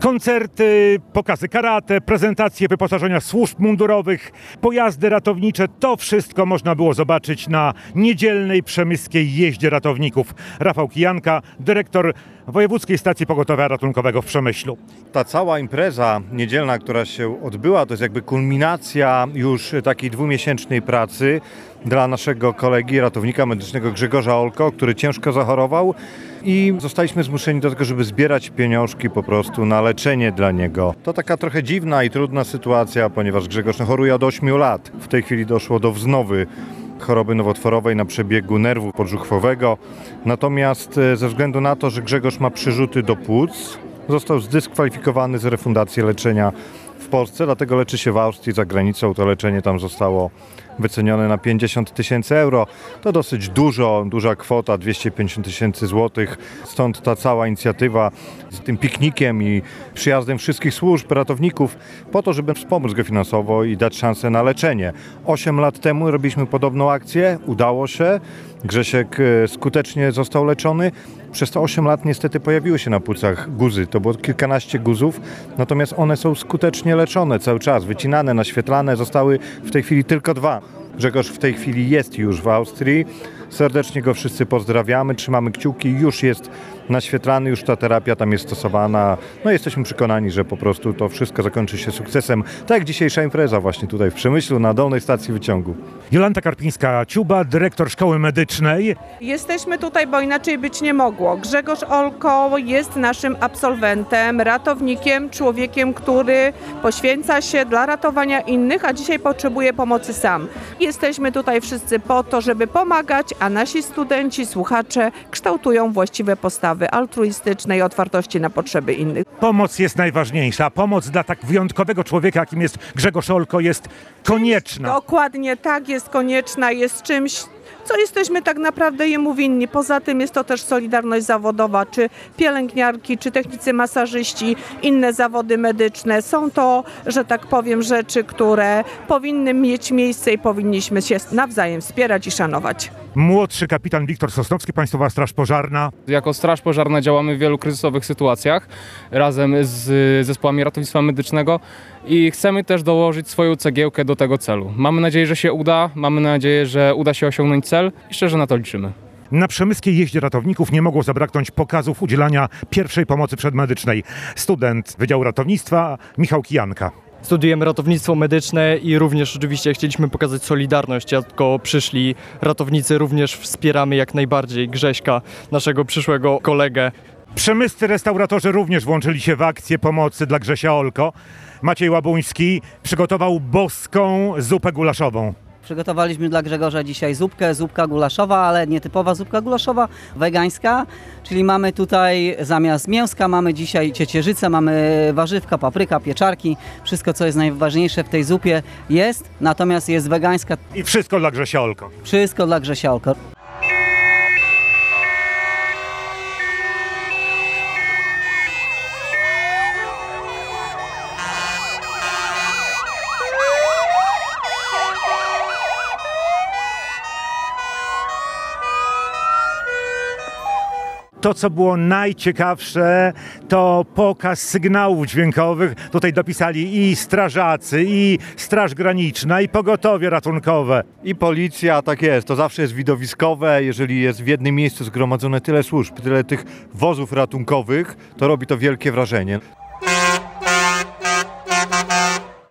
Koncerty, pokazy karate, prezentacje wyposażenia służb mundurowych, pojazdy ratownicze, to wszystko można było zobaczyć na niedzielnej przemyskiej jeździe ratowników. Rafał Kijanka, dyrektor Wojewódzkiej Stacji Pogotowia Ratunkowego w Przemyślu. Ta cała impreza niedzielna, która się odbyła, to jest jakby kulminacja już takiej dwumiesięcznej pracy dla naszego kolegi, ratownika medycznego Grzegorza Olko, który ciężko zachorował i zostaliśmy zmuszeni do tego, żeby zbierać pieniążki po prostu na leczenie dla niego. To taka trochę dziwna i trudna sytuacja, ponieważ Grzegorz choruje od 8 lat. W tej chwili doszło do wznowy choroby nowotworowej na przebiegu nerwu podżuchwowego. Natomiast ze względu na to, że Grzegorz ma przyrzuty do płuc, został zdyskwalifikowany z refundacji leczenia w Polsce, dlatego leczy się w Austrii, za granicą. To leczenie tam zostało wycenione na 50 000 euro. To dosyć duża kwota, 250 000 złotych. Stąd ta cała inicjatywa z tym piknikiem i przyjazdem wszystkich służb, ratowników, po to, żeby wspomóc go finansowo i dać szansę na leczenie. 8 lat temu robiliśmy podobną akcję, udało się. Grzesiek skutecznie został leczony. Przez te 8 lat niestety pojawiły się na płucach guzy. To było kilkanaście guzów, natomiast one są skutecznie leczone cały czas, wycinane, naświetlane. Zostały w tej chwili tylko 2. Grzegorz w tej chwili jest już w Austrii. Serdecznie go wszyscy pozdrawiamy, trzymamy kciuki. Już jest naświetlany, już ta terapia tam jest stosowana. No jesteśmy przekonani, że po prostu to wszystko zakończy się sukcesem. Tak jak dzisiejsza impreza właśnie tutaj w Przemyślu na Dolnej Stacji Wyciągu. Jolanta Karpińska-Ciuba, dyrektor Szkoły Medycznej. Jesteśmy tutaj, bo inaczej być nie mogło. Grzegorz Olko jest naszym absolwentem, ratownikiem, człowiekiem, który poświęca się dla ratowania innych, a dzisiaj potrzebuje pomocy sam. Jesteśmy tutaj wszyscy po to, żeby pomagać, a nasi studenci, słuchacze kształtują właściwe postawy altruistyczne i otwartości na potrzeby innych. Pomoc jest najważniejsza. Pomoc dla tak wyjątkowego człowieka, jakim jest Grzegorz Olko, jest konieczna. Dokładnie tak, jest konieczna, jest czymś, co jesteśmy tak naprawdę jemu winni. Poza tym jest to też solidarność zawodowa, czy pielęgniarki, czy technicy masażyści, inne zawody medyczne. Są to, że tak powiem, rzeczy, które powinny mieć miejsce i powinniśmy się nawzajem wspierać i szanować. Młodszy kapitan Wiktor Sosnowski, Państwowa Straż Pożarna. Jako Straż Pożarna działamy w wielu kryzysowych sytuacjach razem z zespołami ratownictwa medycznego i chcemy też dołożyć swoją cegiełkę do tego celu. Mamy nadzieję, że się uda, mamy nadzieję, że uda się osiągnąć cel i szczerze na to liczymy. Na przemyskiej jeździe ratowników nie mogło zabraknąć pokazów udzielania pierwszej pomocy przedmedycznej. Student Wydziału Ratownictwa Michał Kijanka. Studiujemy ratownictwo medyczne i również oczywiście chcieliśmy pokazać solidarność, jako przyszli ratownicy również wspieramy jak najbardziej Grześka, naszego przyszłego kolegę. Przemyscy restauratorzy również włączyli się w akcję pomocy dla Grzesia Olko. Maciej Łabuński przygotował boską zupę gulaszową. Przygotowaliśmy dla Grzegorza dzisiaj zupka gulaszowa, ale nietypowa zupka gulaszowa, wegańska, czyli mamy tutaj zamiast mięska, mamy dzisiaj ciecierzycę, mamy warzywka, papryka, pieczarki, wszystko co jest najważniejsze w tej zupie jest, natomiast jest wegańska. I wszystko dla Grzesia Olko. Wszystko dla Grzesia Olko. To, co było najciekawsze, to pokaz sygnałów dźwiękowych. Tutaj dopisali i strażacy, i Straż Graniczna, i pogotowie ratunkowe. I policja, tak jest, to zawsze jest widowiskowe. Jeżeli jest w jednym miejscu zgromadzone tyle służb, tyle tych wozów ratunkowych, to robi to wielkie wrażenie.